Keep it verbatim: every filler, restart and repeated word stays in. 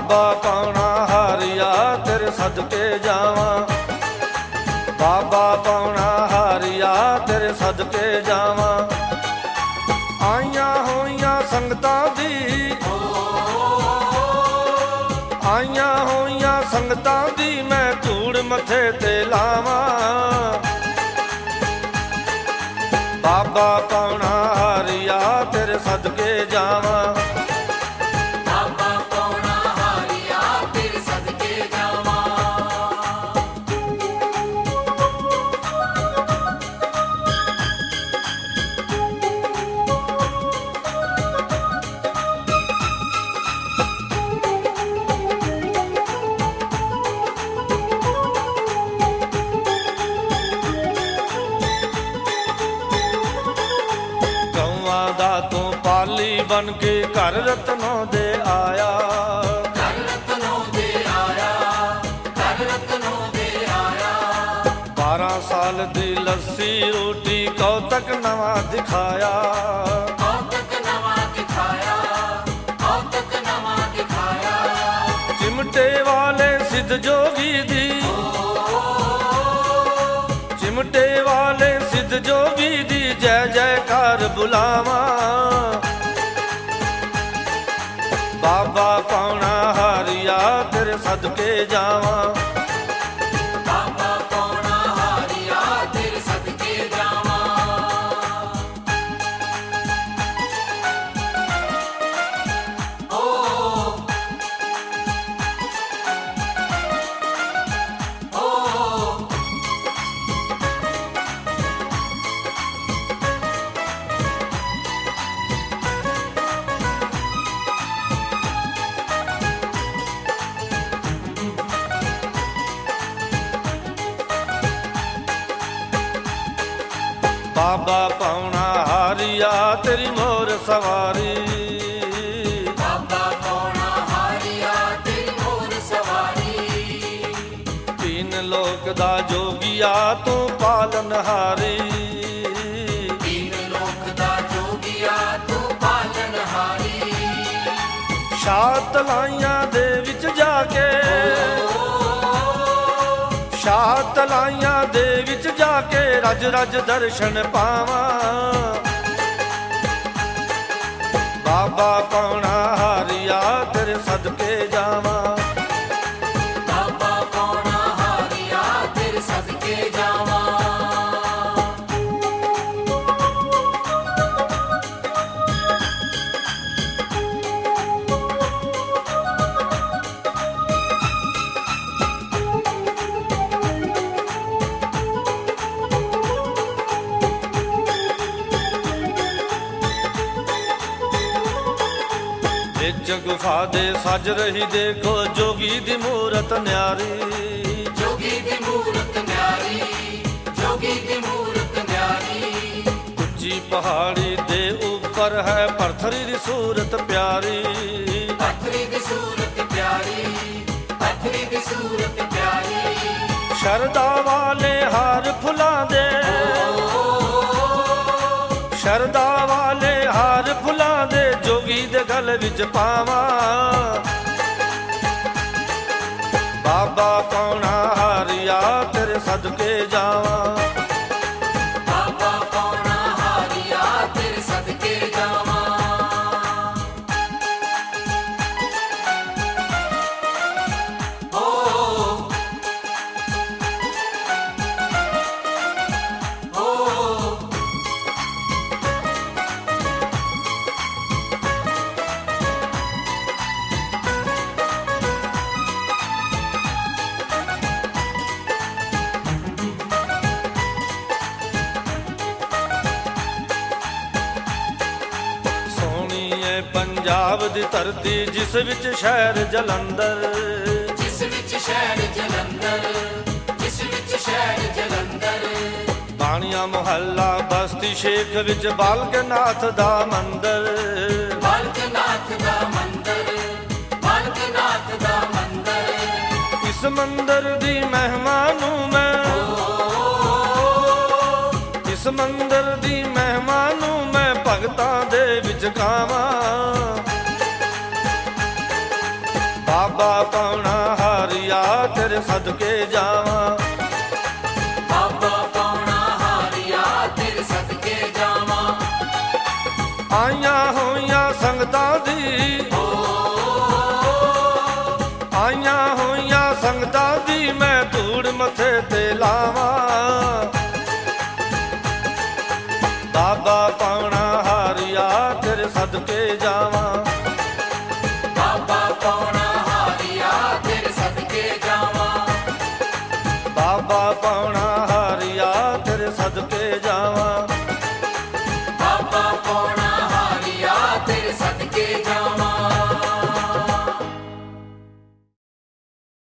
बाबा पौना हारिया तेरे सदके जावां, बाबा पौना हारिया तेरे सदके जावां। आइयां होइयां संगतां दी, आइयां होइयां संगतां दी मैं धूड़ मथे ते लावां। बाबा पौना हारिया तेरे सदके जावां, बाबा पौना हारिया तेरे सदके जावां। पाली बन के घर रत्नों दे आया, घर रत्नों दे आया, घर रत्नों दे आया। बारह साल दी लस्सी रोटी कौतक नवा दिखाया, कौतक नवा दिखाया, कौतक नवा दिखाया। चिमटे वाले सिद्ध जोगी दी, चिमटे वाले सिद्ध जोगी दी जय जयकार बुलावा। बाबा पौना हारिया तेरे सदके जावां, बाबा पौना हारिया तेरे सदके जावां। ओ ओ बाबा पौना हारिया तेरी मोर सवारी, बाबा पौना हारिया तेरी मोर सवारी। तीन लोक दा जोगिया तू पालन हारी, तीन लोक दा जोगिया तू पालन हारी। शात लाइयां दे विच जाके, शात लाइयां दे विच जाके रज रज दर्शन पावां। बाबा पौना हारिया तेरे सदके जावां, बाबा पौना हारिया तेरे सदके जावां। गुफा दे सज रही देखो जोगी दी मूरत न्यारी, जोगी दी मूरत न्यारी, जोगी दी मूरत न्यारी। उच्ची पहाड़ी दे ऊपर है पत्थरी दी सूरत प्यारी, पत्थरी दी सूरत प्यारी, पत्थरी दी सूरत प्यारी। शरदा वाले हार फुला दे, शरदा वाले हार फुला दे जोगी दे गल विच पावां। बाबा पौना हारिया तेरे सदके जावां, बाबा पौना हारिया तेरे सदके जावां। पंजाब दी धरती जिस विच शहर जलंधर, जिस विच शहर जलंधर, जिस विच शहर जलंधर। बाणिया मोहल्ला बस्ती शेख विच बालकनाथ दा मंदिर, बालकनाथ दा मंदिर, बालकनाथ दा मंदिर। इस मंदिर दी महिमा नूं मैं, इस मंदिर दी महिमा नूं मैं भगतां दे विच गावां। ਬਾਬਾ ਪਾਉਣਾ ਹਾਰੀਆ ਤੇਰੇ ਸਦਕੇ ਜਾਵਾਂ। ਬਾਬਾ ਪਾਉਣਾ ਹਾਰੀਆ ਤੇਰੇ ਸਦਕੇ ਜਾਵਾਂ। ਆਈਆਂ ਹੋਈਆਂ ਸੰਗਤਾਂ ਦੀ, ਆਈਆਂ ਹੋਈਆਂ ਸੰਗਤਾਂ ਦੀ ਮੈਂ ਧੂੜ ਮੱਥੇ ਤੇ ਲਾਵਾਂ। ਬਾਬਾ ਪਾਉਣਾ ਹਾਰੀਆ ਤੇਰੇ ਸਦਕੇ ਜਾਵਾਂ। ਬਾਬਾ ਪਾਉਣਾ ਹਾਰੀਆ ਤੇਰੇ ਸਦਕੇ ਜਾਵਾਂ। ਬਾਬਾ ਪਾਉਣਾ ਹਾਰੀਆ ਤੇਰੇ ਸਦਕੇ ਜਾਵਾਂ।